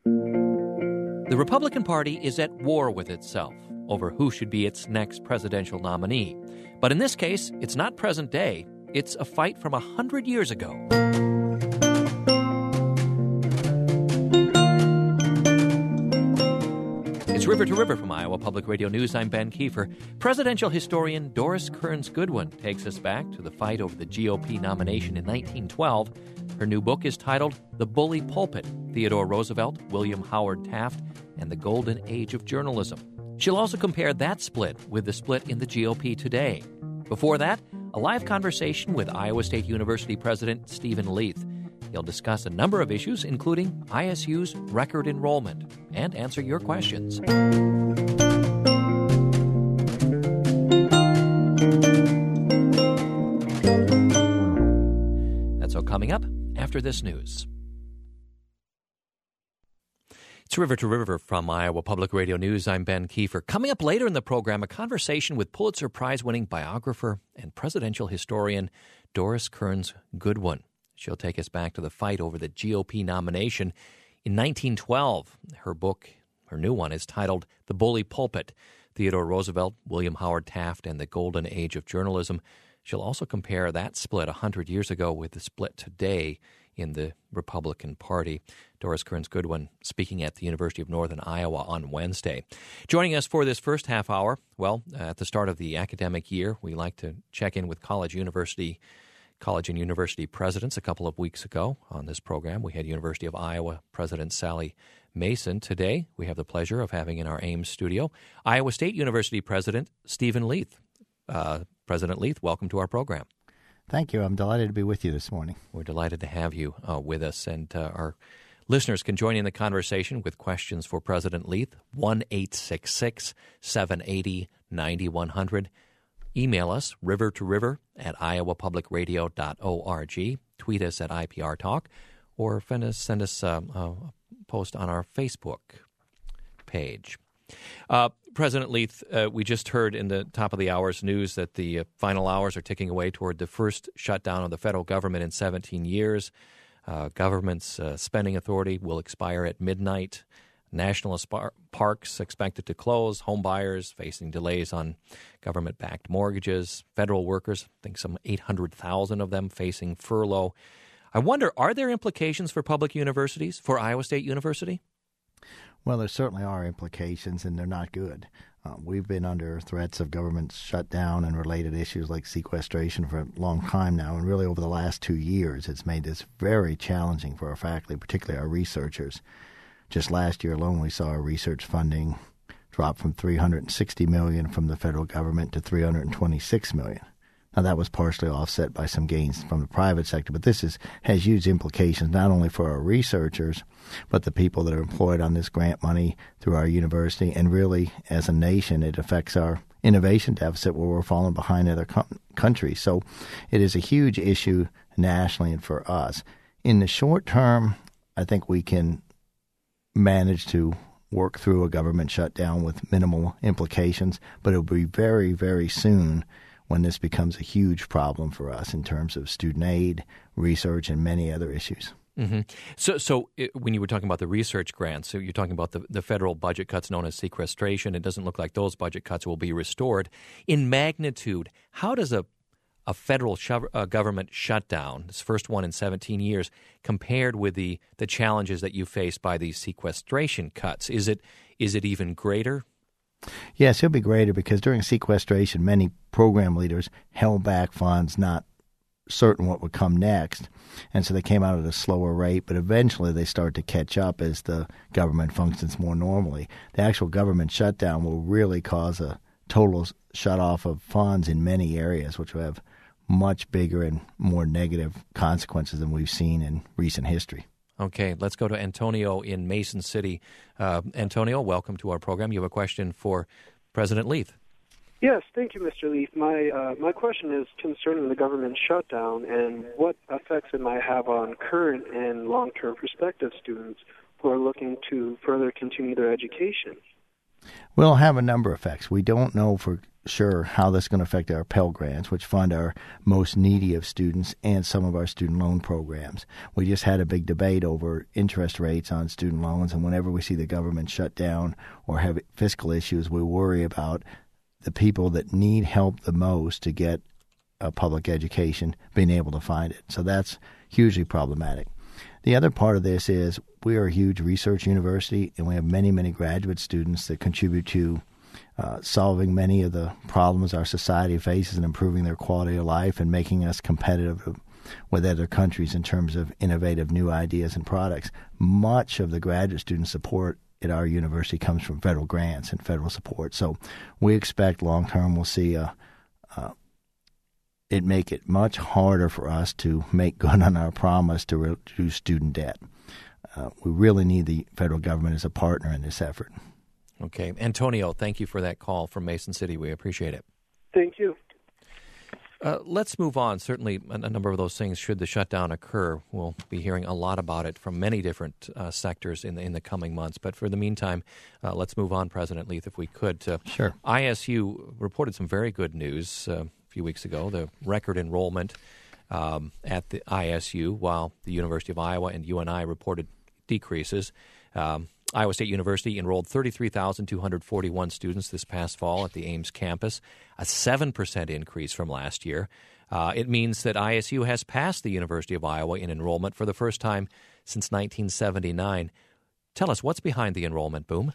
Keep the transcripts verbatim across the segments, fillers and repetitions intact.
The Republican Party is at war with itself over who should be its next presidential nominee. But in this case, it's not present day. It's a fight from a hundred years ago. It's River to River from Iowa Public Radio News. I'm Ben Kiefer. Presidential historian Doris Kearns Goodwin takes us back to the fight over the G O P nomination in nineteen twelve. Her new book is titled The Bully Pulpit, Theodore Roosevelt, William Howard Taft, and the Golden Age of Journalism. She'll also compare that split with the split in the G O P today. Before that, a live conversation with Iowa State University President Stephen Leith. He'll discuss a number of issues, including I S U's record enrollment, and answer your questions. That's all coming up after this news. It's River to River from Iowa Public Radio News. I'm Ben Kiefer. Coming up later in the program, a conversation with Pulitzer Prize-winning biographer and presidential historian Doris Kearns Goodwin. She'll take us back to the fight over the G O P nomination in nineteen twelve. Her book, her new one, is titled The Bully Pulpit, Theodore Roosevelt, William Howard Taft, and the Golden Age of Journalism. She'll also compare that split one hundred years ago with the split today in the Republican Party. Doris Kearns Goodwin speaking at the University of Northern Iowa on Wednesday. Joining us for this first half hour, well, at the start of the academic year, we like to check in with college university College and university presidents. A couple of weeks ago on this program, we had University of Iowa President Sally Mason. Today, we have the pleasure of having in our Ames studio Iowa State University President Stephen Leith. Uh, President Leith, welcome to our program. Thank you. I'm delighted to be with you this morning. We're delighted to have you uh, with us, and uh, our listeners can join in the conversation with questions for President Leith, one eight six six, seven eight zero, nine one zero zero. Email us, river to river at iowa public radio dot org. Tweet us at I P R Talk, or send us, send us uh, a post on our Facebook page. Uh, President Leith, uh, we just heard in the top of the hour's news that the uh, final hours are ticking away toward the first shutdown of the federal government in seventeen years. Uh, government's uh, spending authority will expire at midnight. National spar- parks expected to close, home buyers facing delays on government-backed mortgages, federal workers, I think some eight hundred thousand of them facing furlough. I wonder, are there implications for public universities, for Iowa State University? Well, there certainly are implications, and they're not good. Uh, we've been under threats of government shutdown and related issues like sequestration for a long time now, and really over the last two years, it's made this very challenging for our faculty, particularly our researchers. Just last year alone, we saw our research funding drop from three hundred sixty million dollars from the federal government to three hundred twenty-six million dollars. Now, that was partially offset by some gains from the private sector, but this is, has huge implications not only for our researchers, but the people that are employed on this grant money through our university, and really, as a nation, it affects our innovation deficit where we're falling behind other com- countries. So it is a huge issue nationally and for us. In the short term, I think we can manage to work through a government shutdown with minimal implications, but it will be very, very soon when this becomes a huge problem for us in terms of student aid, research, and many other issues. Mm-hmm. So, so it, when you were talking about the research grants, so you're talking about the, the federal budget cuts known as sequestration. It doesn't look like those budget cuts will be restored. In magnitude, how does a a federal sho- uh, government shutdown, this first one in seventeen years, compared with the, the challenges that you face by these sequestration cuts? Is it is it even greater? Yes, it'll be greater because during sequestration, many program leaders held back funds, not certain what would come next. And so they came out at a slower rate, but eventually they start to catch up as the government functions more normally. The actual government shutdown will really cause a total shut-off of funds in many areas, which will have much bigger and more negative consequences than we've seen in recent history. Okay, let's go to Antonio in Mason City. Uh, Antonio, welcome to our program. You have a question for President Leith. Yes, thank you, Mister Leith. My uh, my question is concerning the government shutdown and what effects it might have on current and long-term prospective students who are looking to further continue their education. We'll have a number of effects. We don't know for sure how this is going to affect our Pell Grants, which fund our most needy of students, and some of our student loan programs. We just had a big debate over interest rates on student loans, and whenever we see the government shut down or have fiscal issues, we worry about the people that need help the most to get a public education being able to find it. So that's hugely problematic. The other part of this is we are a huge research university, and we have many, many graduate students that contribute to uh, solving many of the problems our society faces and improving their quality of life and making us competitive with other countries in terms of innovative new ideas and products. Much of the graduate student support at our university comes from federal grants and federal support. So we expect long-term we'll see a, a it make it much harder for us to make good on our promise to reduce student debt. Uh, we really need the federal government as a partner in this effort. Okay. Antonio, thank you for that call from Mason City. We appreciate it. Thank you. Uh, let's move on. Certainly a, a number of those things, should the shutdown occur, we'll be hearing a lot about it from many different uh, sectors in the, in the coming months. But for the meantime, uh, let's move on, President Leith, if we could. Uh, sure. I S U reported some very good news uh, a few weeks ago, the record enrollment um, at the I S U, while the University of Iowa and U N I reported decreases. Um, Iowa State University enrolled thirty-three thousand two hundred forty-one students this past fall at the Ames campus, a seven percent increase from last year. Uh, it means that I S U has passed the University of Iowa in enrollment for the first time since nineteen seventy-nine. Tell us, what's behind the enrollment boom?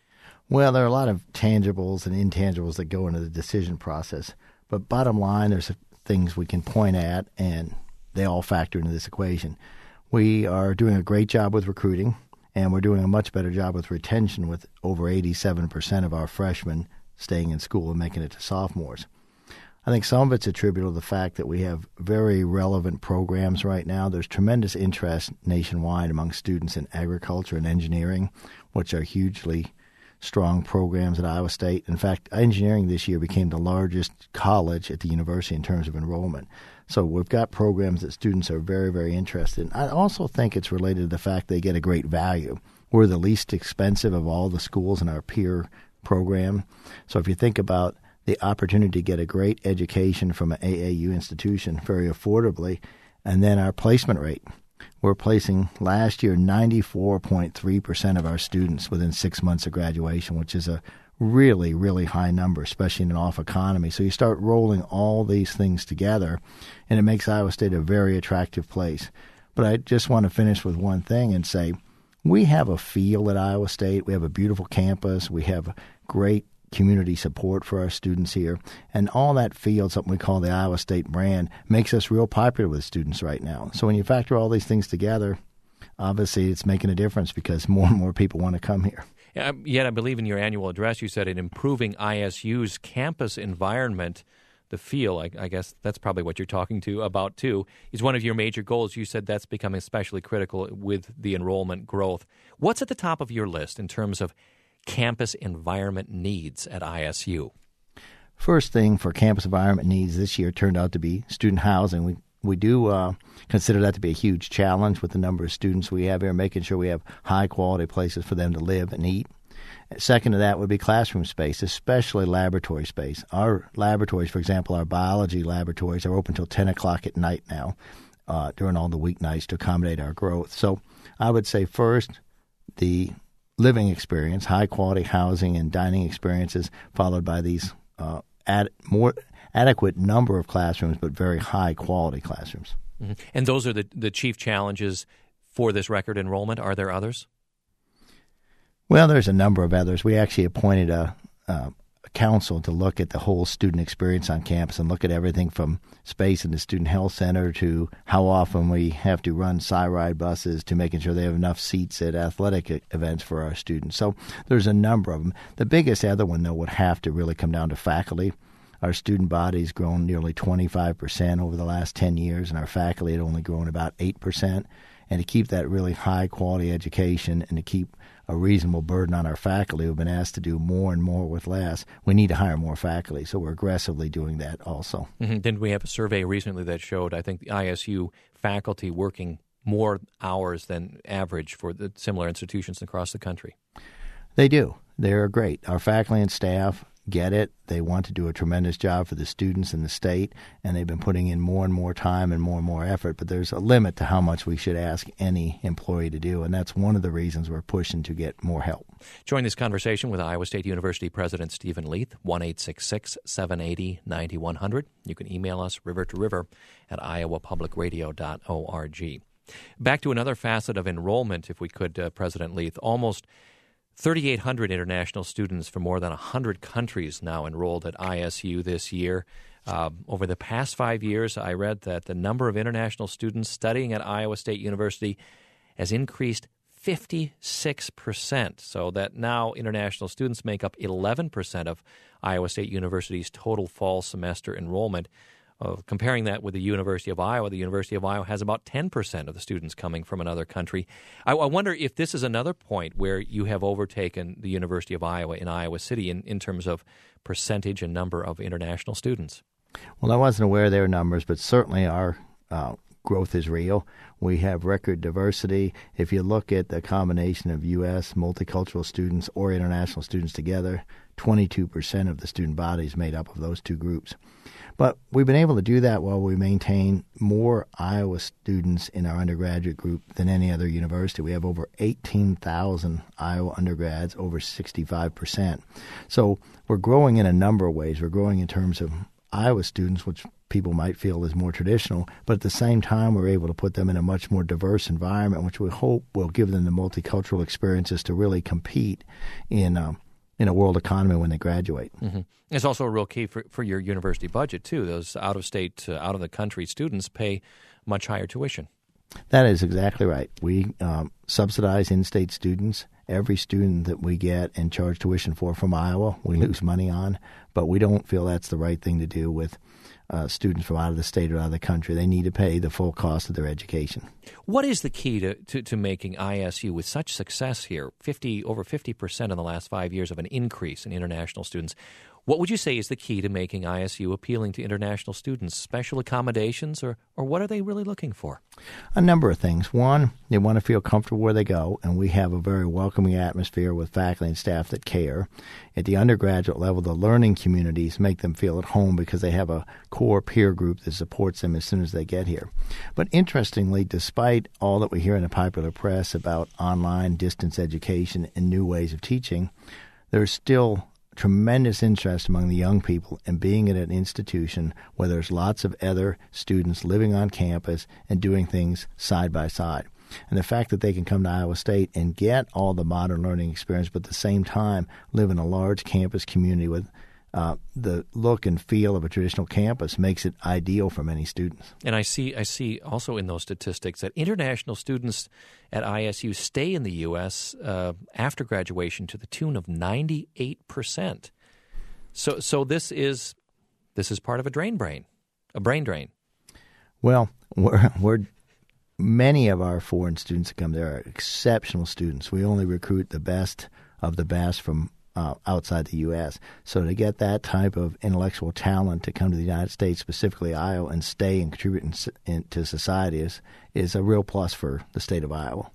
Well, there are a lot of tangibles and intangibles that go into the decision process. But bottom line, there's things we can point at, and they all factor into this equation. We are doing a great job with recruiting, and we're doing a much better job with retention, with over eighty-seven percent of our freshmen staying in school and making it to sophomores. I think some of it's attributable to the fact that we have very relevant programs right now. There's tremendous interest nationwide among students in agriculture and engineering, which are hugely strong programs at Iowa State. In fact, engineering this year became the largest college at the university in terms of enrollment. So we've got programs that students are very, very interested in. I also think it's related to the fact they get a great value. We're the least expensive of all the schools in our peer program. So if you think about the opportunity to get a great education from an A A U institution very affordably, and then our placement rate. We're placing last year ninety-four point three percent of our students within six months of graduation, which is a really, really high number, especially in an off economy. So you start rolling all these things together, and it makes Iowa State a very attractive place. But I just want to finish with one thing and say we have a feel at Iowa State. We have a beautiful campus. We have great community support for our students here. And all that field, something we call the Iowa State brand, makes us real popular with students right now. So when you factor all these things together, obviously it's making a difference because more and more people want to come here. Yeah, yet I believe in your annual address you said in improving I S U's campus environment, the feel, I, I guess that's probably what you're talking to about too, is one of your major goals. You said that's becoming especially critical with the enrollment growth. What's at the top of your list in terms of campus environment needs at I S U? First thing for campus environment needs this year turned out to be student housing. We we do uh, consider that to be a huge challenge with the number of students we have here, making sure we have high-quality places for them to live and eat. Second to that would be classroom space, especially laboratory space. Our laboratories, for example, our biology laboratories are open until ten o'clock at night now uh, during all the weeknights to accommodate our growth. So I would say first, the living experience, high-quality housing and dining experiences, followed by these uh, ad- more adequate number of classrooms, but very high-quality classrooms. Mm-hmm. And those are the, the chief challenges for this record enrollment. Are there others? Well, there's a number of others. We actually appointed a, uh, a council to look at the whole student experience on campus and look at everything from space in the student health center to how often we have to run Sci-Ride buses to making sure they have enough seats at athletic events for our students. So there's a number of them. The biggest other one, though, would have to really come down to faculty. Our student body's grown nearly twenty-five percent over the last ten years, and our faculty had only grown about eight percent. And to keep that really high-quality education and to keep a reasonable burden on our faculty who have been asked to do more and more with less, we need to hire more faculty. So we're aggressively doing that also. Mm-hmm. Didn't we have a survey recently that showed, I think, the I S U faculty working more hours than average for the similar institutions across the country? They do. They're great. Our faculty and staff get it. They want to do a tremendous job for the students in the state, and they've been putting in more and more time and more and more effort. But there's a limit to how much we should ask any employee to do, and that's one of the reasons we're pushing to get more help. Join this conversation with Iowa State University President Stephen Leith, one eight six six, seven eight zero, nine one zero zero. You can email us, river to river at iowa public radio dot org. Back to another facet of enrollment, if we could, uh, President Leith. Almost thirty-eight hundred international students from more than one hundred countries now enrolled at I S U this year. Uh, over the past five years, I read that the number of international students studying at Iowa State University has increased fifty-six percent, so that now international students make up eleven percent of Iowa State University's total fall semester enrollment. Uh, comparing that with the University of Iowa, the University of Iowa has about ten percent of the students coming from another country. I, I wonder if this is another point where you have overtaken the University of Iowa in Iowa City in, in terms of percentage and number of international students. Well, I wasn't aware of their numbers, but certainly our uh, growth is real. We have record diversity. If you look at the combination of U S multicultural students or international students together, twenty-two percent of the student body is made up of those two groups. But we've been able to do that while we maintain more Iowa students in our undergraduate group than any other university. We have over eighteen thousand Iowa undergrads, over sixty-five percent. So we're growing in a number of ways. We're growing in terms of Iowa students, which people might feel is more traditional, but at the same time we're able to put them in a much more diverse environment, which we hope will give them the multicultural experiences to really compete in um, in a world economy when they graduate. Mm-hmm. It's also a real key for, for your university budget, too. Those out-of-state, uh, out-of-the-country students pay much higher tuition. That is exactly right. We um, subsidize in-state students. Every student that we get and charge tuition for from Iowa, we lose money on, but we don't feel that's the right thing to do with uh, students from out of the state or out of the country. They need to pay the full cost of their education. What is the key to, to, to making I S U with such success here, fifty over fifty percent in the last five years of an increase in international students? What would you say is the key to making I S U appealing to international students? Special accommodations, or, or what are they really looking for? A number of things. One, they want to feel comfortable where they go, and we have a very welcoming atmosphere with faculty and staff that care. At the undergraduate level, the learning communities make them feel at home because they have a core peer group that supports them as soon as they get here. But interestingly, despite all that we hear in the popular press about online distance education and new ways of teaching, there's still tremendous interest among the young people in being at an institution where there's lots of other students living on campus and doing things side by side. And the fact that they can come to Iowa State and get all the modern learning experience, but at the same time live in a large campus community with uh, the look and feel of a traditional campus makes it ideal for many students. And I see I see also in those statistics that international students at I S U stay in the U S uh, after graduation to the tune of ninety-eight percent. So so this is this is part of a drain brain, a brain drain. Well, we're we're many of our foreign students that come there are exceptional students. We only recruit the best of the best from Uh, outside the U S So to get that type of intellectual talent to come to the United States, specifically Iowa, and stay and contribute in, in, to society is, is a real plus for the state of Iowa.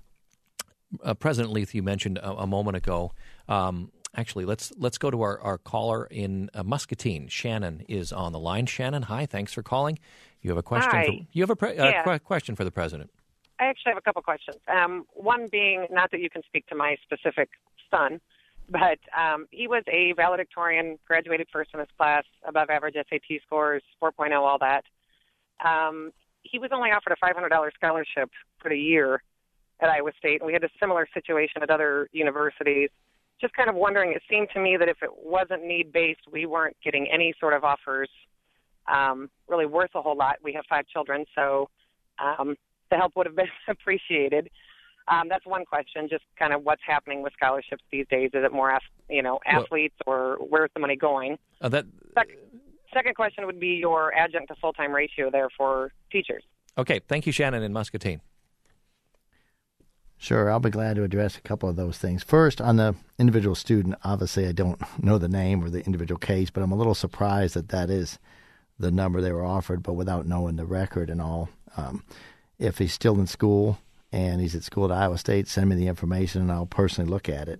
Uh, President Leith, you mentioned a, a moment ago. Um, actually, let's let's go to our, our caller in uh, Muscatine. Shannon is on the line. Shannon, hi. Thanks for calling. You have a question. Hi. For, you have a pre- yeah. uh, question for the president. I actually have a couple questions. Um, one being, not that you can speak to my specific son, but um, he was a valedictorian, graduated first in his class, above average S A T scores, four point oh, all that. Um, he was only offered a five hundred dollars scholarship for the year at Iowa State, and we had a similar situation at other universities. Just kind of wondering, it seemed to me that if it wasn't need-based, we weren't getting any sort of offers um, really worth a whole lot. We have five children, so um, the help would have been appreciated. Um, that's one question, just kind of what's happening with scholarships these days. Is it more, you know, athletes, or where's the money going? Uh, that second, second question would be your adjunct to full-time ratio there for teachers. Okay. Thank you, Shannon in Muscatine. Sure. I'll be glad to address a couple of those things. First, on the individual student, obviously I don't know the name or the individual case, but I'm a little surprised that that is the number they were offered, but without knowing the record and all. Um, if he's still in school and he's at school at Iowa State, send me the information and I'll personally look at it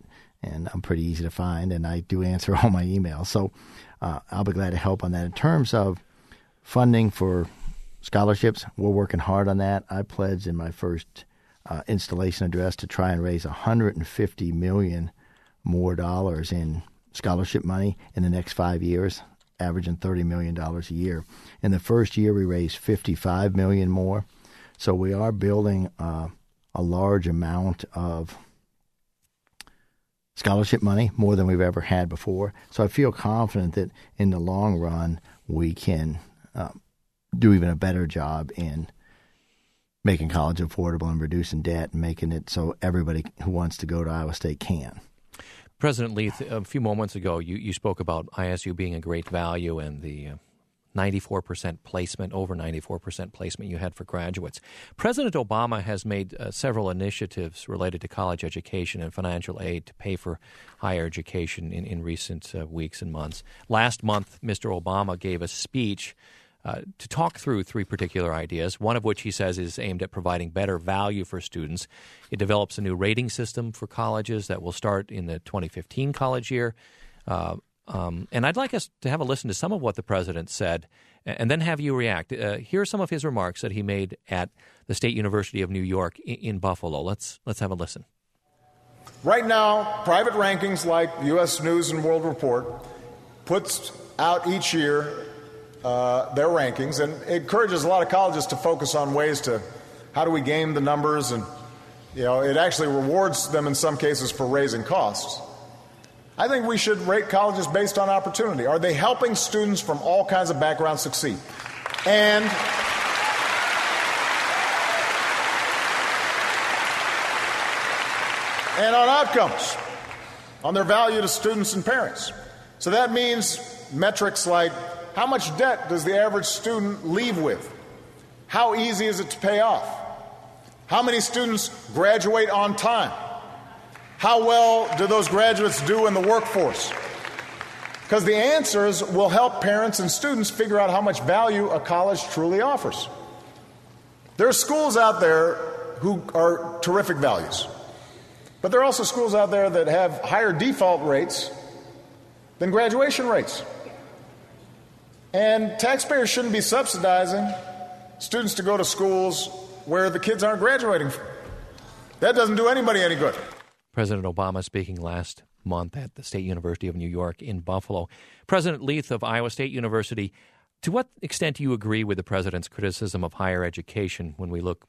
and I'm pretty easy to find, and I do answer all my emails. So uh, I'll be glad to help on that. In terms of funding for scholarships, we're working hard on that. I pledged in my first uh, installation address to try and raise one hundred fifty million dollars more dollars in scholarship money in the next five years, averaging thirty million dollars a year. In the first year, we raised fifty-five million dollars more. So we are building uh, a large amount of scholarship money, more than we've ever had before. So I feel confident that in the long run, we can uh, do even a better job in making college affordable and reducing debt and making it so everybody who wants to go to Iowa State can. President Leith, a few moments ago, you, you spoke about I S U being a great value and the uh, ninety-four percent placement, over ninety-four percent placement you had for graduates. President Obama has made uh, several initiatives related to college education and financial aid to pay for higher education in, in recent uh, weeks and months. Last month, Mister Obama gave a speech Uh, to talk through three particular ideas, one of which he says is aimed at providing better value for students. It develops a new rating system for colleges that will start in the twenty fifteen college year. Uh, um, and I'd like us to have a listen to some of what the president said and then have you react. Uh, here are some of his remarks that he made at the State University of New York in, in Buffalo. Let's, let's have a listen. Right now, private rankings like U S News and World Report puts out each year Uh, their rankings, and it encourages a lot of colleges to focus on ways to how do we game the numbers, and you know it actually rewards them in some cases for raising costs. I think we should rate colleges based on opportunity. Are they helping students from all kinds of backgrounds succeed? And and on outcomes, on their value to students and parents. So that means metrics like how much debt does the average student leave with? How easy is it to pay off? How many students graduate on time? How well do those graduates do in the workforce? Because the answers will help parents and students figure out how much value a college truly offers. There are schools out there who are terrific values, but there are also schools out there that have higher default rates than graduation rates. And taxpayers shouldn't be subsidizing students to go to schools where the kids aren't graduating from. That doesn't do anybody any good. President Obama speaking last month at the State University of New York in Buffalo. President Leith of Iowa State University, to what extent do you agree with the president's criticism of higher education when we look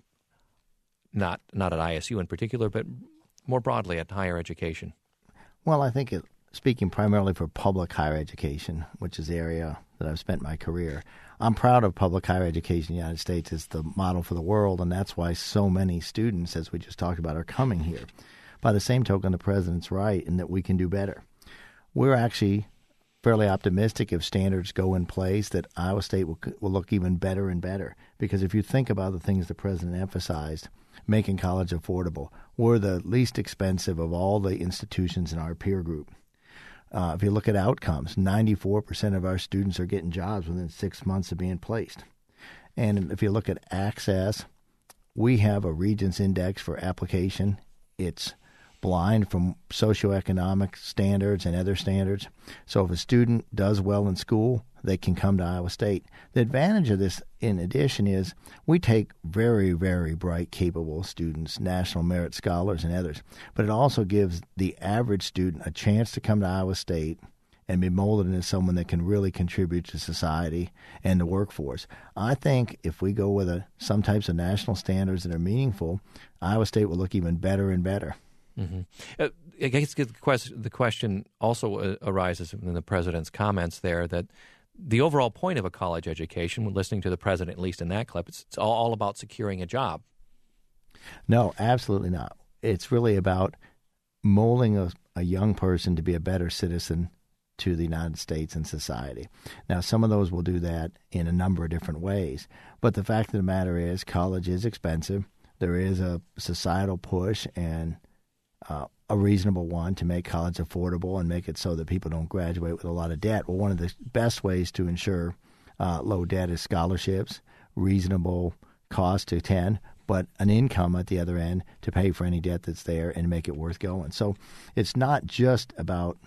not not at I S U in particular, but more broadly at higher education? Well, I think it, speaking primarily for public higher education, which is the area that I've spent my career, I'm proud of public higher education in the United States. It's the model for the world, and that's why so many students, as we just talked about, are coming here. By the same token, the president's right in that we can do better. We're actually fairly optimistic if standards go in place that Iowa State will, will look even better and better. Because if you think about the things the president emphasized, making college affordable, we're the least expensive of all the institutions in our peer group. Uh, if you look at outcomes, ninety-four percent of our students are getting jobs within six months of being placed. And if you look at access, we have a Regents Index for application. It's blind from socioeconomic standards and other standards. So if a student does well in school, they can come to Iowa State. The advantage of this, in addition, is we take very, very bright, capable students, national merit scholars and others, but it also gives the average student a chance to come to Iowa State and be molded into someone that can really contribute to society and the workforce. I think if we go with a, some types of national standards that are meaningful, Iowa State will look even better and better. Mm-hmm. Uh, I guess the question, the question also uh, arises in the president's comments there that the overall point of a college education, when listening to the president, at least in that clip, it's, it's all, all about securing a job. No, absolutely not. It's really about molding a, a young person to be a better citizen to the United States and society. Now, some of those will do that in a number of different ways. But the fact of the matter is college is expensive. There is a societal push and uh, a reasonable one to make college affordable and make it so that people don't graduate with a lot of debt. Well, one of the best ways to ensure uh, low debt is scholarships, reasonable cost to attend, but an income at the other end to pay for any debt that's there and make it worth going. So it's not just about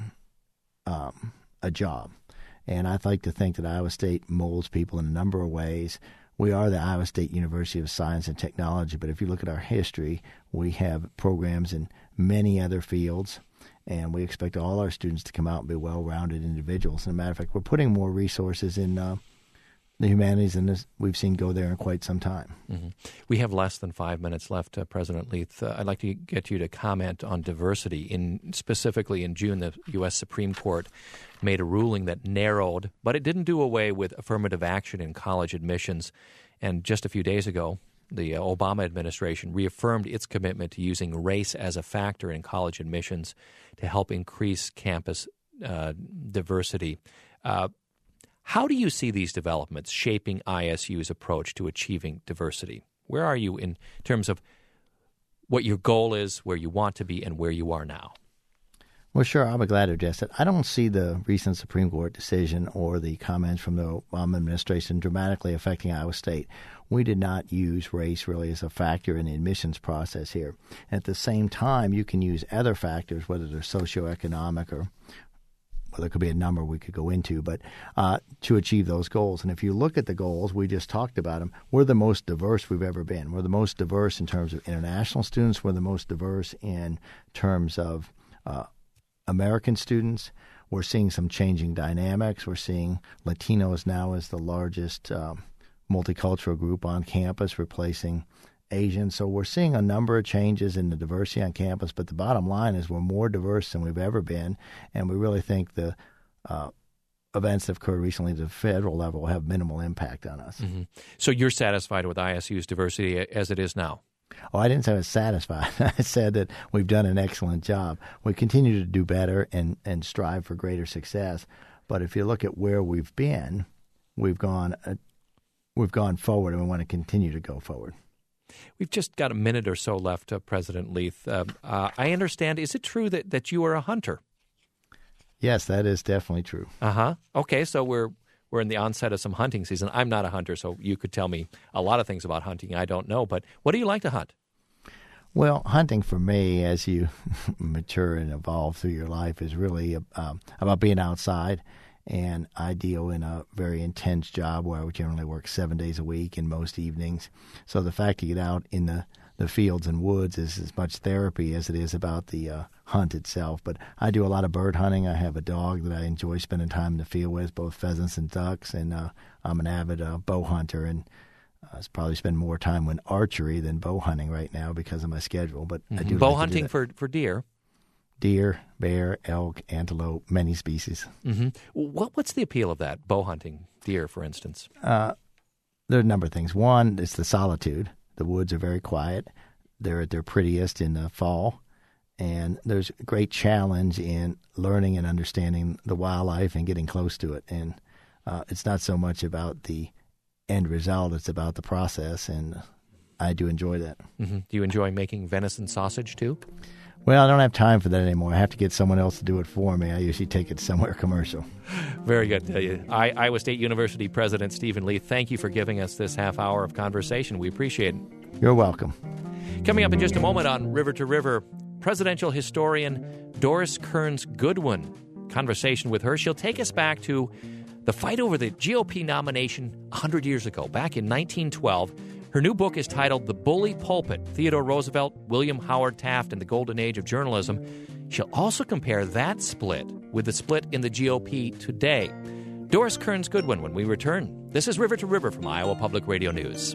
um, a job. And I'd like to think that Iowa State molds people in a number of ways. We are the Iowa State University of Science and Technology, but if you look at our history, we have programs in many other fields, and we expect all our students to come out and be well-rounded individuals. As a matter of fact, we're putting more resources in uh, the humanities than this we've seen go there in quite some time. Mm-hmm. We have less than five minutes left, uh, President Leith. Uh, I'd like to get you to comment on diversity. In specifically in June, the U S Supreme Court made a ruling that narrowed, but it didn't do away with affirmative action in college admissions. And just a few days ago, the uh, Obama administration reaffirmed its commitment to using race as a factor in college admissions to help increase campus uh, diversity. Uh, How do you see these developments shaping I S U's approach to achieving diversity? Where are you in terms of what your goal is, where you want to be, and where you are now? Well, sure, I'll be glad to address it. I don't see the recent Supreme Court decision or the comments from the Obama administration dramatically affecting Iowa State. We did not use race really as a factor in the admissions process here. At the same time, you can use other factors, whether they're socioeconomic or well, there could be a number we could go into, but uh, to achieve those goals. And if you look at the goals, we just talked about them, we're the most diverse we've ever been. We're the most diverse in terms of international students. We're the most diverse in terms of uh, American students. We're seeing some changing dynamics. We're seeing Latinos now as the largest uh, multicultural group on campus, replacing Asian. So we're seeing a number of changes in the diversity on campus, but the bottom line is we're more diverse than we've ever been, and we really think the uh, events that have occurred recently at the federal level will have minimal impact on us. Mm-hmm. So you're satisfied with I S U's diversity as it is now? Oh, I didn't say I was satisfied. I said that we've done an excellent job. We continue to do better and, and strive for greater success. But if you look at where we've been, we've gone uh, we've gone forward, and we want to continue to go forward. We've just got a minute or so left, uh, President Leith. Uh, uh, I understand, is it true that, that you are a hunter? Yes, that is definitely true. Uh-huh. Okay, so we're we're in the onset of some hunting season. I'm not a hunter, so you could tell me a lot of things about hunting I don't know, but what do you like to hunt? Well, hunting for me, as you mature and evolve through your life, is really um, about being outside. And I deal in a very intense job where I would generally work seven days a week and most evenings. So the fact to get out in the, the fields and woods is as much therapy as it is about the uh, hunt itself. But I do a lot of bird hunting. I have a dog that I enjoy spending time in the field with, both pheasants and ducks. And uh, I'm an avid uh, bow hunter, and I probably spend more time with archery than bow hunting right now because of my schedule. But mm-hmm. I do bow like hunting to do for, for deer. Deer, bear, elk, antelope, many species. Mm-hmm. What What's the appeal of that, bow hunting, deer, for instance? Uh, there are a number of things. One, it's the solitude. The woods are very quiet. They're at their prettiest in the fall. And there's a great challenge in learning and understanding the wildlife and getting close to it. And uh, it's not so much about the end result, it's about the process. And I do enjoy that. Mm-hmm. Do you enjoy making venison sausage, too? Well, I don't have time for that anymore. I have to get someone else to do it for me. I usually take it somewhere commercial. Very good. Uh, I, Iowa State University President Stephen Leith, thank you for giving us this half hour of conversation. We appreciate it. You're welcome. Coming up in just a moment on River to River, presidential historian Doris Kearns Goodwin. Conversation with her. She'll take us back to the fight over the G O P nomination one hundred years ago, back in nineteen twelve. Her new book is titled The Bully Pulpit, Theodore Roosevelt, William Howard Taft, and the Golden Age of Journalism. She'll also compare that split with the split in the G O P today. Doris Kearns Goodwin when we return. This is River to River from Iowa Public Radio News.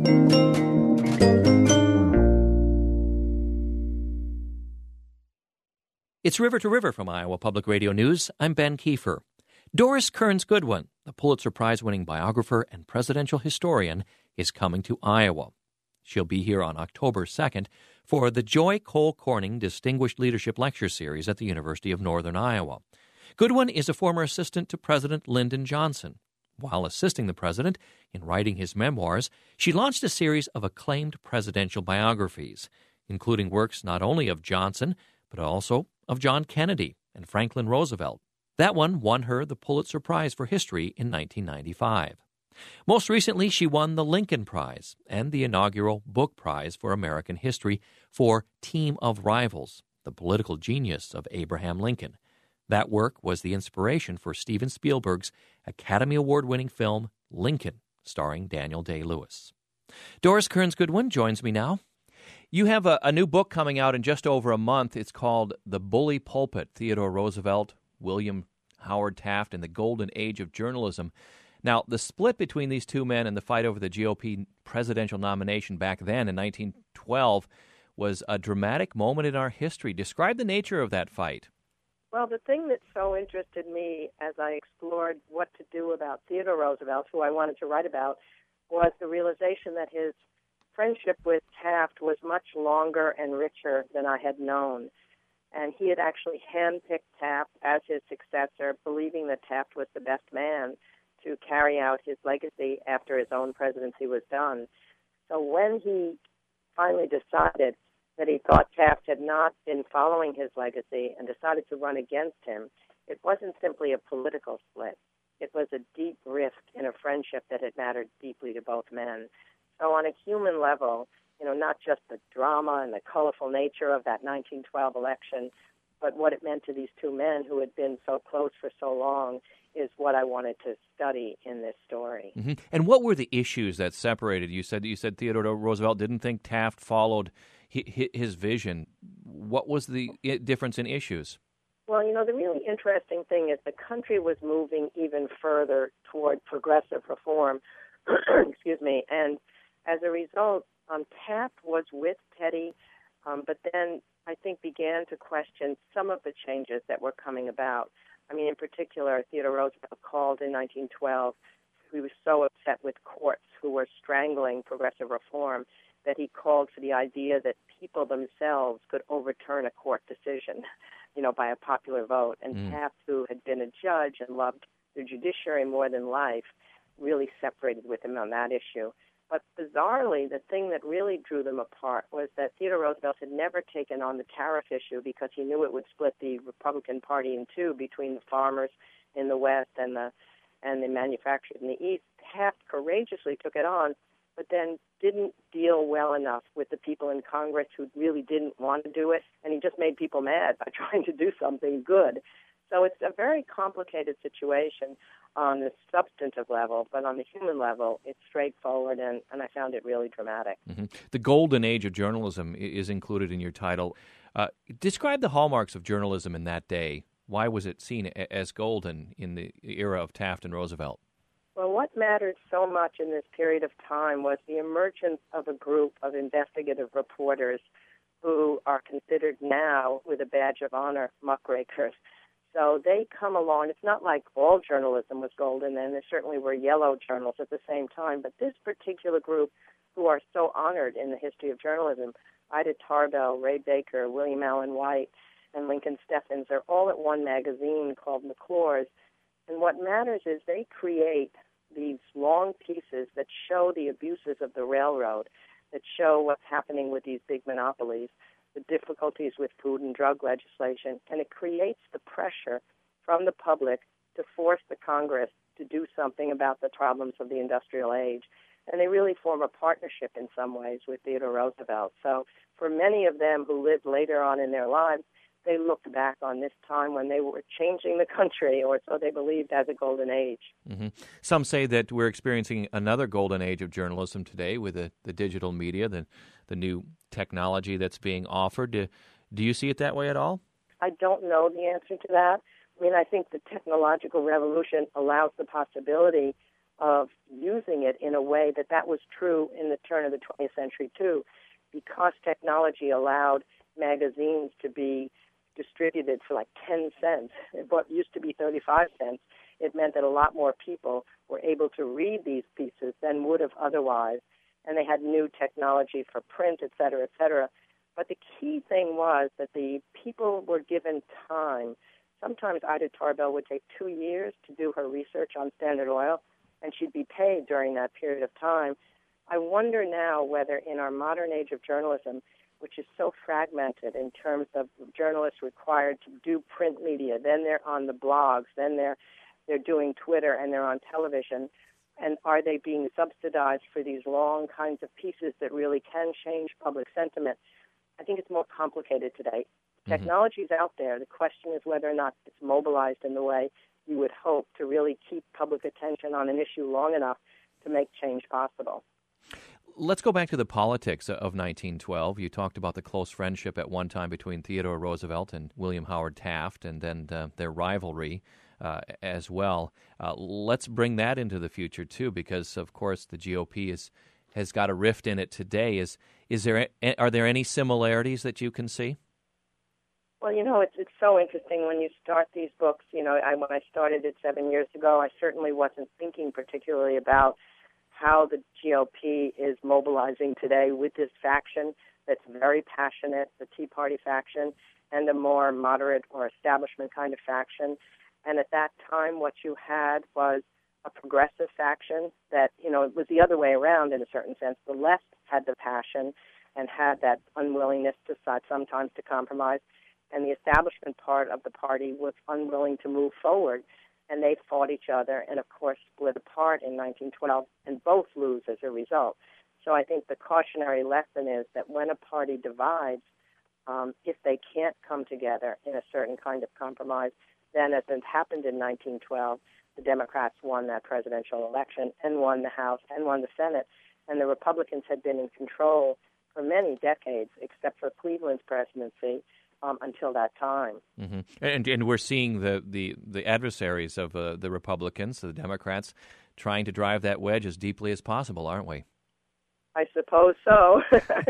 It's River to River from Iowa Public Radio News. I'm Ben Kiefer. Doris Kearns Goodwin, the Pulitzer Prize-winning biographer and presidential historian, is coming to Iowa. She'll be here on October second for the Joy Cole Corning Distinguished Leadership Lecture Series at the University of Northern Iowa. Goodwin is a former assistant to President Lyndon Johnson. While assisting the president in writing his memoirs, she launched a series of acclaimed presidential biographies, including works not only of Johnson, but also of John Kennedy and Franklin Roosevelt. That one won her the Pulitzer Prize for History in nineteen ninety-five. Most recently, she won the Lincoln Prize and the inaugural Book Prize for American History for Team of Rivals, the political genius of Abraham Lincoln. That work was the inspiration for Steven Spielberg's Academy Award-winning film Lincoln, starring Daniel Day-Lewis. Doris Kearns Goodwin joins me now. You have a, a new book coming out in just over a month. It's called The Bully Pulpit, Theodore Roosevelt, William Howard Taft, and the Golden Age of Journalism. Now, the split between these two men and the fight over the G O P presidential nomination back then in nineteen twelve was a dramatic moment in our history. Describe the nature of that fight. Well, the thing that so interested me as I explored what to do about Theodore Roosevelt, who I wanted to write about, was the realization that his friendship with Taft was much longer and richer than I had known. And he had actually handpicked Taft as his successor, believing that Taft was the best man to carry out his legacy after his own presidency was done. So when he finally decided that he thought Taft had not been following his legacy and decided to run against him, it wasn't simply a political split. It was a deep rift in a friendship that had mattered deeply to both men. So on a human level, you know, not just the drama and the colorful nature of that nineteen twelve election, but what it meant to these two men who had been so close for so long is what I wanted to study in this story. Mm-hmm. And what were the issues that separated? You said you said Theodore Roosevelt didn't think Taft followed his vision. What was the difference in issues? Well, you know, the really interesting thing is the country was moving even further toward progressive reform, excuse me, and as a result, um, Taft was with Teddy, um, but then I think began to question some of the changes that were coming about. I mean, in particular, Theodore Roosevelt called in nineteen twelve, he was so upset with courts who were strangling progressive reform that he called for the idea that people themselves could overturn a court decision, you know, by a popular vote. And mm. Taft, who had been a judge and loved the judiciary more than life, really separated with him on that issue. But bizarrely, the thing that really drew them apart was that Theodore Roosevelt had never taken on the tariff issue because he knew it would split the Republican Party in two between the farmers in the West and the and the manufacturers in the East. Taft courageously took it on, but then didn't deal well enough with the people in Congress who really didn't want to do it, and he just made people mad by trying to do something good. So it's a very complicated situation on the substantive level, but on the human level, it's straightforward, and, and I found it really dramatic. Mm-hmm. The Golden Age of Journalism is included in your title. Uh, describe the hallmarks of journalism in that day. Why was it seen as golden in the era of Taft and Roosevelt? Well, what mattered so much in this period of time was the emergence of a group of investigative reporters who are considered now, with a badge of honor, muckrakers. So they come along. It's not like all journalism was golden, and there certainly were yellow journals at the same time, but this particular group, who are so honored in the history of journalism, Ida Tarbell, Ray Baker, William Allen White, and Lincoln Steffens, are all at one magazine called McClure's. And what matters is they create these long pieces that show the abuses of the railroad, that show what's happening with these big monopolies, the difficulties with food and drug legislation, and it creates the pressure from the public to force the Congress to do something about the problems of the industrial age. And they really form a partnership in some ways with Theodore Roosevelt. So for many of them who lived later on in their lives, they looked back on this time when they were changing the country, or so they believed, as a golden age. Mm-hmm. Some say that we're experiencing another golden age of journalism today with the, the digital media, the, the new technology that's being offered. Do, do you see it that way at all? I don't know the answer to that. I mean, I think the technological revolution allows the possibility of using it in a way that that was true in the turn of the twentieth century, too, because technology allowed magazines to be distributed for like ten cents. What used to be thirty-five cents, it meant that a lot more people were able to read these pieces than would have otherwise. And they had new technology for print, et cetera, et cetera. But the key thing was that the people were given time. Sometimes Ida Tarbell would take two years to do her research on Standard Oil, and she'd be paid during that period of time. I wonder now whether in our modern age of journalism, which is so fragmented in terms of journalists required to do print media, then they're on the blogs, then they're they're doing Twitter, and they're on television, And are they being subsidized for these long kinds of pieces that really can change public sentiment? I think it's more complicated today. Mm-hmm. Technology is out there. The question is whether or not it's mobilized in the way you would hope to really keep public attention on an issue long enough to make change possible. Let's go back to the politics of nineteen twelve. You talked about the close friendship at one time between Theodore Roosevelt and William Howard Taft, and then uh, their rivalry uh, as well. Uh, let's bring that into the future, too, because, of course, the G O P is, has got a rift in it today. Is is there Are there any similarities that you can see? Well, you know, it's it's so interesting when you start these books. You know, I, when I started it seven years ago, I certainly wasn't thinking particularly about how the G O P is mobilizing today with this faction that's very passionate, the Tea Party faction, and a more moderate or establishment kind of faction. And at that time, what you had was a progressive faction that, you know, it was the other way around in a certain sense. The left had the passion and had that unwillingness to sometimes to compromise, and the establishment part of the party was unwilling to move forward. And they fought each other and, of course, split apart in nineteen twelve, and both lose as a result. So I think the cautionary lesson is that when a party divides, um, if they can't come together in a certain kind of compromise, then as it happened in nineteen twelve, the Democrats won that presidential election and won the House and won the Senate. And the Republicans had been in control for many decades, except for Cleveland's presidency, Um, until that time. Mm-hmm. And and we're seeing the, the, the adversaries of uh, the Republicans, the Democrats, trying to drive that wedge as deeply as possible, aren't we? I suppose so.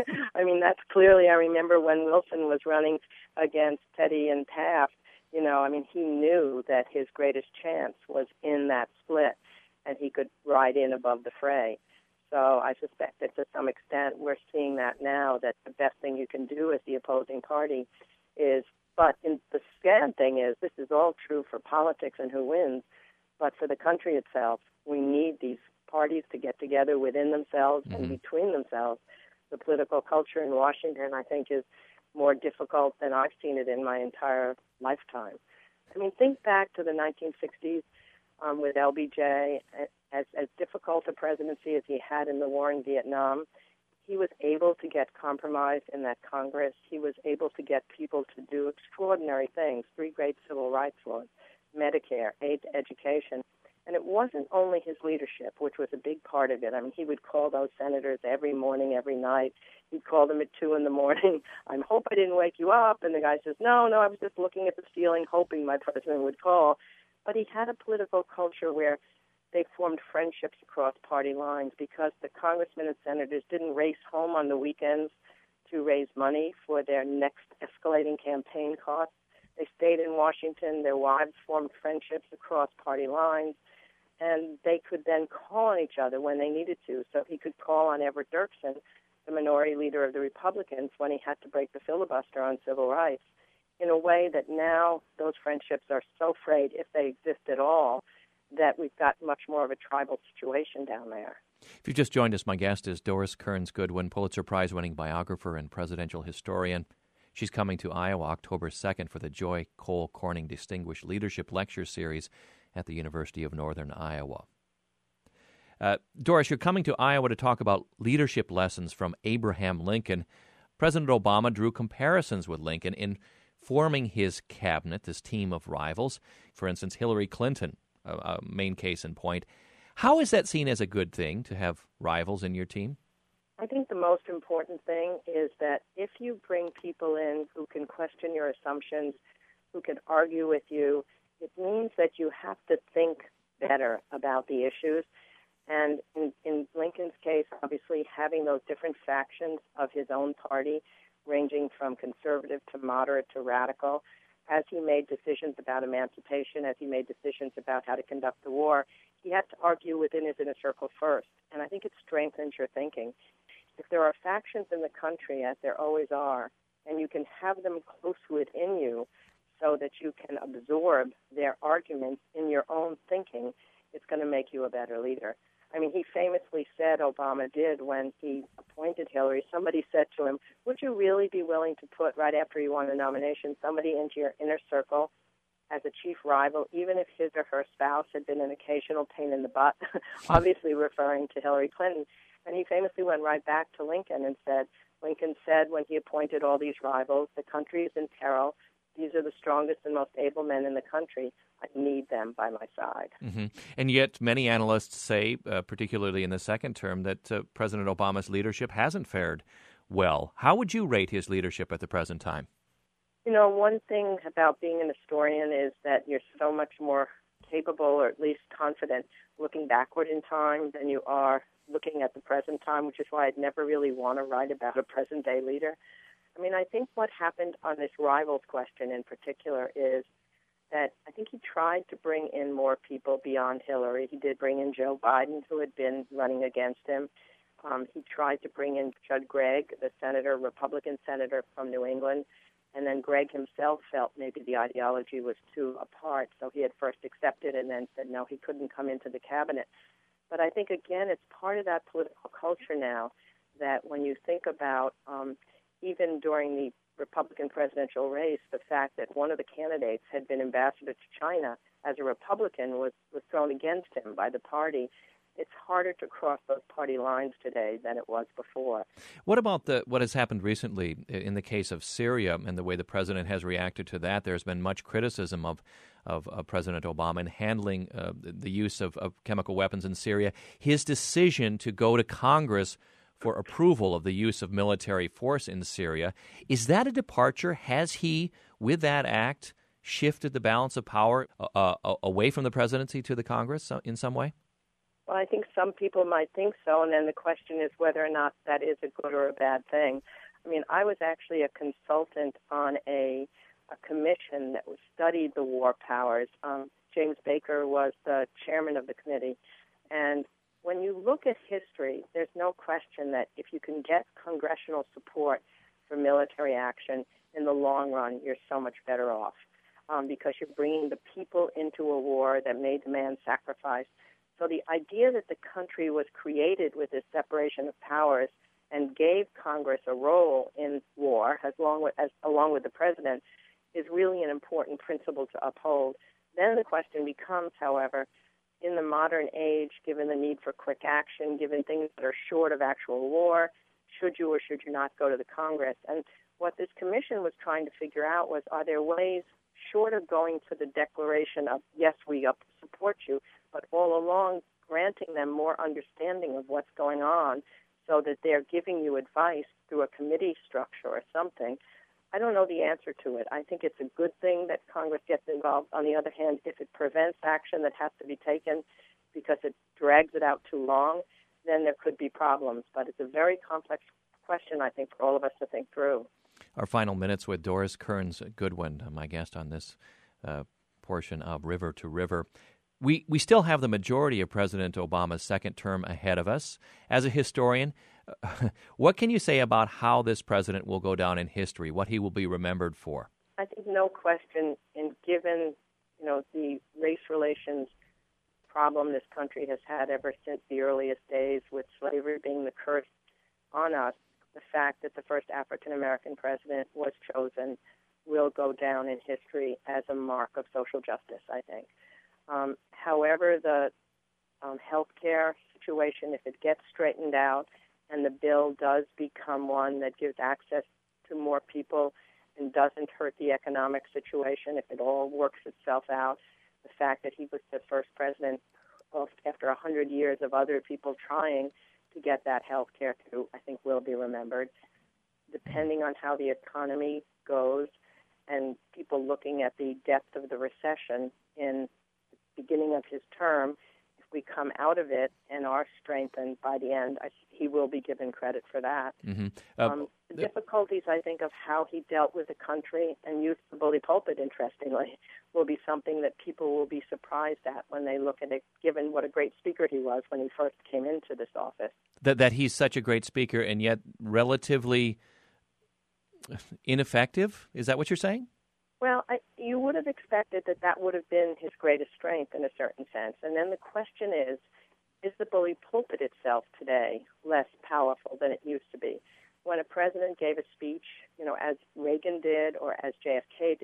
I mean, that's clearly, I remember when Wilson was running against Teddy and Taft, you know, I mean, he knew that his greatest chance was in that split, and he could ride in above the fray. So I suspect that to some extent we're seeing that now, that the best thing you can do as the opposing party is, but in, the sad thing is, this is all true for politics and who wins, but for the country itself, we need these parties to get together within themselves mm-hmm. and between themselves. The political culture in Washington, I think, is more difficult than I've seen it in my entire lifetime. I mean, think back to the nineteen sixties um, with L B J. As, as difficult a presidency as he had in the war in Vietnam, he was able to get compromise in that Congress. He was able to get people to do extraordinary things, three great civil rights laws, Medicare, aid to education. And it wasn't only his leadership, which was a big part of it. I mean, he would call those senators every morning, every night. He'd call them at two in the morning. I hope I didn't wake you up. And the guy says, no, no, I was just looking at the ceiling, hoping my president would call. But he had a political culture where they formed friendships across party lines because the congressmen and senators didn't race home on the weekends to raise money for their next escalating campaign costs. They stayed in Washington. Their wives formed friendships across party lines, and they could then call on each other when they needed to. So he could call on Everett Dirksen, the minority leader of the Republicans, when he had to break the filibuster on civil rights, in a way that now those friendships are so frayed, if they exist at all, that we've got much more of a tribal situation down there. If you've just joined us, my guest is Doris Kearns Goodwin, Pulitzer Prize-winning biographer and presidential historian. She's coming to Iowa October second for the Joy Cole Corning Distinguished Leadership Lecture Series at the University of Northern Iowa. Uh, Doris, you're coming to Iowa to talk about leadership lessons from Abraham Lincoln. President Obama drew comparisons with Lincoln in forming his cabinet, this team of rivals. For instance, Hillary Clinton, a, a main case in point. How is that seen as a good thing to have rivals in your team? I think the most important thing is that if you bring people in who can question your assumptions, who can argue with you, it means that you have to think better about the issues. And in, in Lincoln's case, obviously having those different factions of his own party, ranging from conservative to moderate to radical, as he made decisions about emancipation, as he made decisions about how to conduct the war, he had to argue within his inner circle first. And I think it strengthens your thinking. If there are factions in the country, as there always are, and you can have them close within you so that you can absorb their arguments in your own thinking, it's going to make you a better leader. I mean, he famously said, Obama did, when he appointed Hillary, somebody said to him, would you really be willing to put, right after you won the nomination, somebody into your inner circle as a chief rival, even if his or her spouse had been an occasional pain in the butt, obviously referring to Hillary Clinton. And he famously went right back to Lincoln and said, Lincoln said when he appointed all these rivals, the country is in peril. These are the strongest and most able men in the country. I need them by my side. Mm-hmm. And yet many analysts say, uh, particularly in the second term, that uh, President Obama's leadership hasn't fared well. How would you rate his leadership at the present time? You know, one thing about being an historian is that you're so much more capable, or at least confident, looking backward in time than you are looking at the present time, which is why I'd never really want to write about a present-day leader. I mean, I think what happened on this rivals question in particular is that I think he tried to bring in more people beyond Hillary. He did bring in Joe Biden, who had been running against him. Um, he tried to bring in Judd Gregg, the senator, Republican senator from New England. And then Gregg himself felt maybe the ideology was too apart, so he had first accepted and then said no, he couldn't come into the cabinet. But I think, again, it's part of that political culture now that when you think about, um, even during the Republican presidential race, the fact that one of the candidates had been ambassador to China as a Republican was, was thrown against him by the party. It's harder to cross those party lines today than it was before. What about the what has happened recently in the case of Syria and the way the president has reacted to that? There's been much criticism of of, of President Obama in handling uh, the use of, of chemical weapons in Syria. His decision to go to Congress for approval of the use of military force in Syria, is that a departure? Has he, with that act, shifted the balance of power uh, uh, away from the presidency to the Congress in some way? Well, I think some people might think so, and then the question is whether or not that is a good or a bad thing. I mean, I was actually a consultant on a, a commission that studied the war powers. Um, James Baker was the chairman of the committee. And when you look at history, there's no question that if you can get congressional support for military action, in the long run, you're so much better off um, because you're bringing the people into a war that may demand sacrifice. So the idea that the country was created with this separation of powers and gave Congress a role in war, as long with, as, along with the president, is really an important principle to uphold. Then the question becomes, however, in the modern age, given the need for quick action, given things that are short of actual war, should you or should you not go to the Congress? And what this commission was trying to figure out was, are there ways, short of going to the declaration of, yes, we up support you, but all along granting them more understanding of what's going on so that they're giving you advice through a committee structure or something. I don't know the answer to it. I think it's a good thing that Congress gets involved. On the other hand, if it prevents action that has to be taken because it drags it out too long, then there could be problems. But it's a very complex question, I think, for all of us to think through. Our final minutes with Doris Kearns Goodwin, my guest on this uh, portion of River to River. We we still have the majority of President Obama's second term ahead of us. As a historian, uh, what can you say about how this president will go down in history, what he will be remembered for? I think no question, and given, you know, the race relations problem this country has had ever since the earliest days, with slavery being the curse on us, the fact that the first African-American president was chosen will go down in history as a mark of social justice, I think. Um, however, the um, health care situation, if it gets straightened out and the bill does become one that gives access to more people and doesn't hurt the economic situation, if it all works itself out, the fact that he was the first president of, after one hundred years of other people trying to get that health care through, I think will be remembered. Depending on how the economy goes and people looking at the depth of the recession in beginning of his term, if we come out of it and are strengthened by the end, I, he will be given credit for that. Mm-hmm. Uh, um, the difficulties, I think, of how he dealt with the country and used the bully pulpit, interestingly, will be something that people will be surprised at when they look at it, given what a great speaker he was when he first came into this office. That, that he's such a great speaker and yet relatively ineffective? Is that what you're saying? Well, I, you would have expected that that would have been his greatest strength in a certain sense. And then the question is, is the bully pulpit itself today less powerful than it used to be? When a president gave a speech, you know, as Reagan did or as J F K did,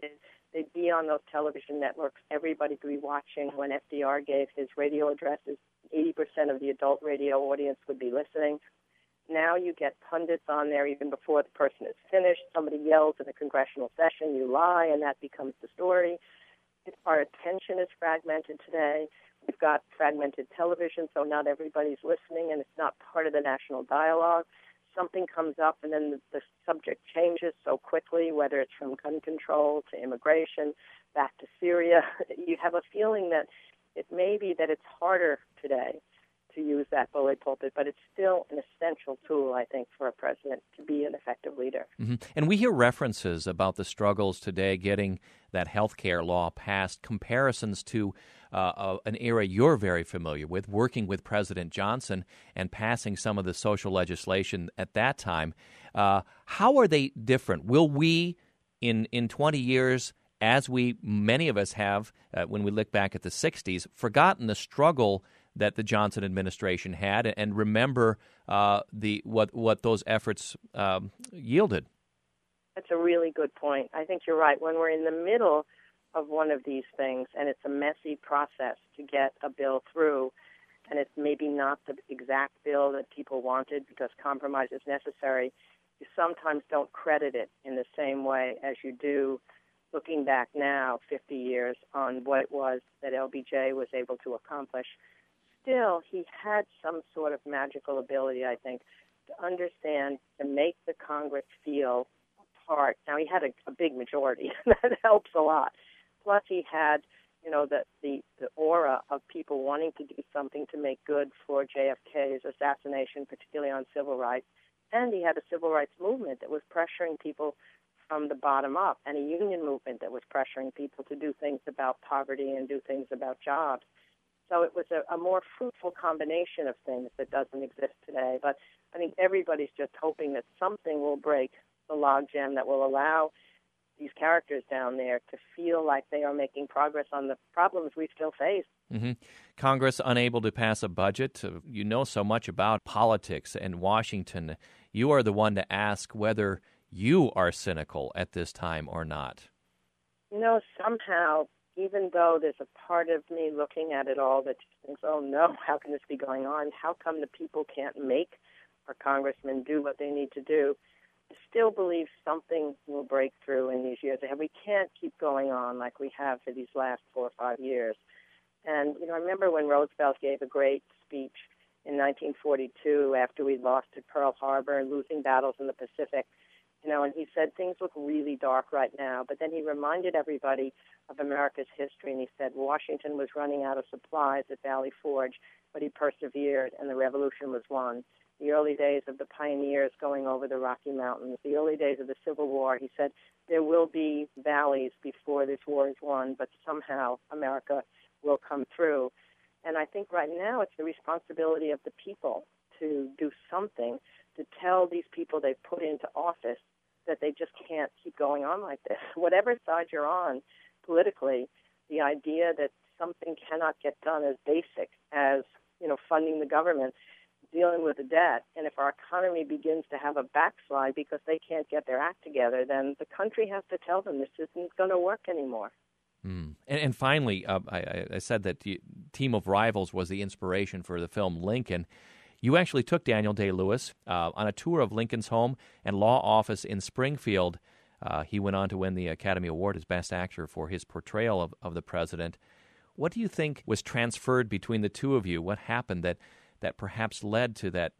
They'd be on those television networks. Everybody could be watching. When F D R gave his radio addresses, eighty percent of the adult radio audience would be listening. Now you get pundits on there even before the person is finished. Somebody yells in a congressional session, you lie, and that becomes the story. It, our attention is fragmented today. We've got fragmented television, so not everybody's listening, and it's not part of the national dialogue. Something comes up, and then the, the subject changes so quickly, whether it's from gun control to immigration, back to Syria. You have a feeling that it may be that it's harder today to use that bully pulpit, but it's still an essential tool, I think, for a president to be an effective leader. Mm-hmm. And we hear references about the struggles today getting that health care law passed, comparisons to uh, uh, an era you're very familiar with, working with President Johnson and passing some of the social legislation at that time. Uh, how are they different? Will we, in, in twenty years, as we many of us have uh, when we look back at the sixties, forgotten the struggle that the Johnson administration had, and remember uh, the what what those efforts um, yielded? That's a really good point. I think you're right. When we're in the middle of one of these things, and it's a messy process to get a bill through, and it's maybe not the exact bill that people wanted because compromise is necessary, you sometimes don't credit it in the same way as you do looking back now, fifty years, on what it was that L B J was able to accomplish. Still, he had some sort of magical ability, I think, to understand, to make the Congress feel a part. Now, he had a, a big majority. That helps a lot. Plus, he had, you know, the, the, the aura of people wanting to do something to make good for J F K's assassination, particularly on civil rights. And he had a civil rights movement that was pressuring people from the bottom up, and a union movement that was pressuring people to do things about poverty and do things about jobs. So it was a, a more fruitful combination of things that doesn't exist today. But I think everybody's just hoping that something will break the logjam that will allow these characters down there to feel like they are making progress on the problems we still face. Mm-hmm. Congress unable to pass a budget. You know so much about politics and Washington. You are the one to ask whether you are cynical at this time or not. You know, somehow, even though there's a part of me looking at it all that just thinks, oh no, how can this be going on? How come the people can't make our congressmen do what they need to do? I still believe something will break through in these years ahead. We can't keep going on like we have for these last four or five years. And, you know, I remember when Roosevelt gave a great speech in nineteen forty-two after we lost at Pearl Harbor and losing battles in the Pacific. You know, and he said things look really dark right now. But then he reminded everybody of America's history, and he said Washington was running out of supplies at Valley Forge, but he persevered, and the revolution was won. The early days of the pioneers going over the Rocky Mountains, the early days of the Civil War, he said there will be valleys before this war is won, but somehow America will come through. And I think right now it's the responsibility of the people to do something to tell these people they've put into office that they just can't keep going on like this. Whatever side you're on politically, the idea that something cannot get done as basic as, you know, funding the government, dealing with the debt, and if our economy begins to have a backslide because they can't get their act together, then the country has to tell them this isn't going to work anymore. Mm. And, and finally, uh, I, I said that the Team of Rivals was the inspiration for the film Lincoln. You actually took Daniel Day-Lewis uh, on a tour of Lincoln's home and law office in Springfield. Uh, he went on to win the Academy Award as Best Actor for his portrayal of, of the president. What do you think was transferred between the two of you? What happened that, that perhaps led to that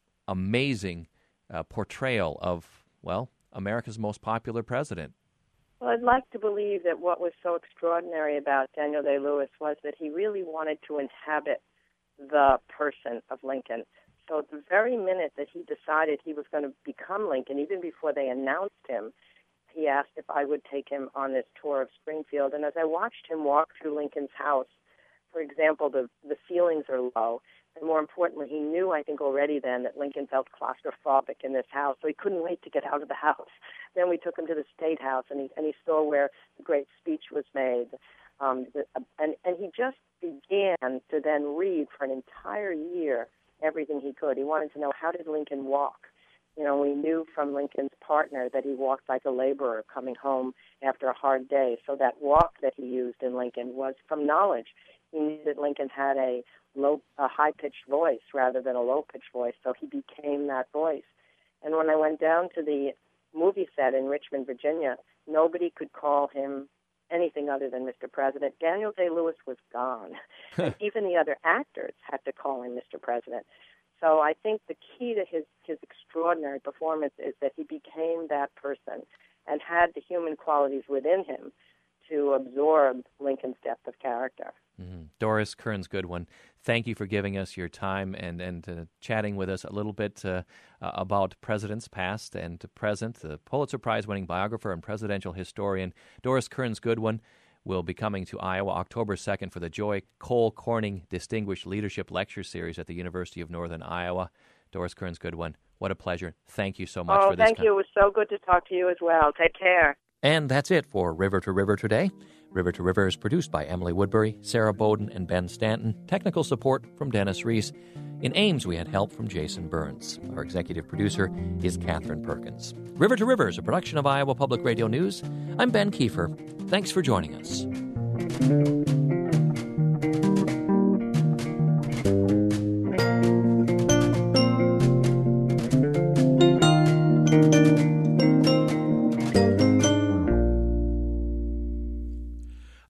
amazing uh, portrayal of, well, America's most popular president? Well, I'd like to believe that what was so extraordinary about Daniel Day-Lewis was that he really wanted to inhabit the person of Lincoln. So the very minute that he decided he was going to become Lincoln, even before they announced him, he asked if I would take him on this tour of Springfield. And as I watched him walk through Lincoln's house, for example, the, the ceilings are low. And more importantly, he knew, I think, already then that Lincoln felt claustrophobic in this house, so he couldn't wait to get out of the house. Then we took him to the State House, and he, and he saw where the great speech was made. Um, the, and, and he just began to then read for an entire year everything he could. He wanted to know, how did Lincoln walk? You know, we knew from Lincoln's partner that he walked like a laborer coming home after a hard day. So that walk that he used in Lincoln was from knowledge. He knew that Lincoln had a low, a high-pitched voice rather than a low-pitched voice, so he became that voice. And when I went down to the movie set in Richmond, Virginia, nobody could call him anything other than Mister President. Daniel Day-Lewis was gone. And even the other actors had to call him Mister President. So I think the key to his, his extraordinary performance is that he became that person and had the human qualities within him to absorb Lincoln's depth of character. Mm-hmm. Doris Kearns Goodwin, thank you for giving us your time and, and uh, chatting with us a little bit uh, uh, about presidents past and present. The Pulitzer Prize-winning biographer and presidential historian Doris Kearns Goodwin will be coming to Iowa October second for the Joy Cole Corning Distinguished Leadership Lecture Series at the University of Northern Iowa. Doris Kearns Goodwin, what a pleasure. Thank you so much oh, for this thank time. you. It was so good to talk to you as well. Take care. And that's it for River to River today. River to River is produced by Emily Woodbury, Sarah Bowden, and Ben Stanton. Technical support from Dennis Reese. In Ames, we had help from Jason Burns. Our executive producer is Catherine Perkins. River to River is a production of Iowa Public Radio News. I'm Ben Kiefer. Thanks for joining us.